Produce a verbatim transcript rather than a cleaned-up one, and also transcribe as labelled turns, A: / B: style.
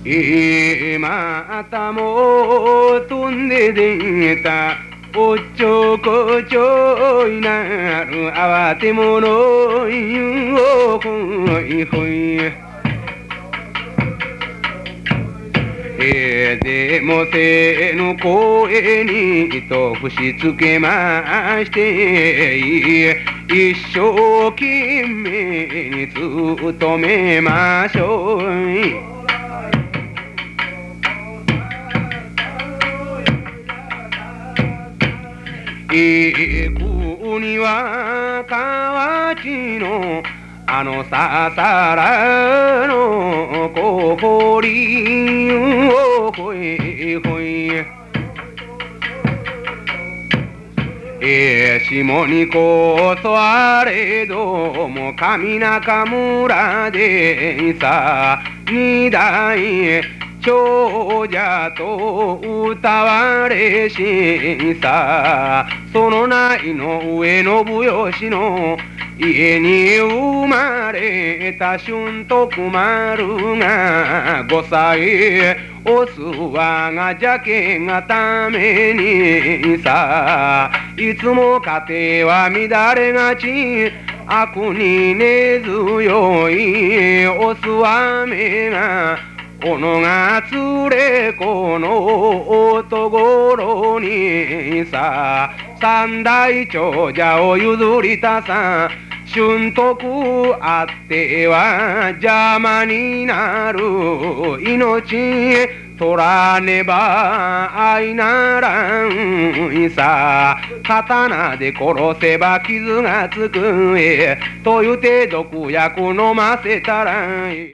A: えまたも飛んで出たおっちょこちょいなる慌て者いよほいほいえでもせの声にと節つけまして一生懸命に努めましょうえくには河内のあのささらのこほりをほいほいえ下にこそあれども上中村でさ二代長者と歌われしさその内の上の武吉の家に生まれた春徳丸がごさいおすわが邪気がためにさいつも家庭は乱れがち悪に根強いおすわめがおのがつれこの男にさ三代長者を譲りたさ春徳あっては邪魔になる命取らねば愛ならんさ刀で殺せば傷がつくえというて毒薬飲ませたらい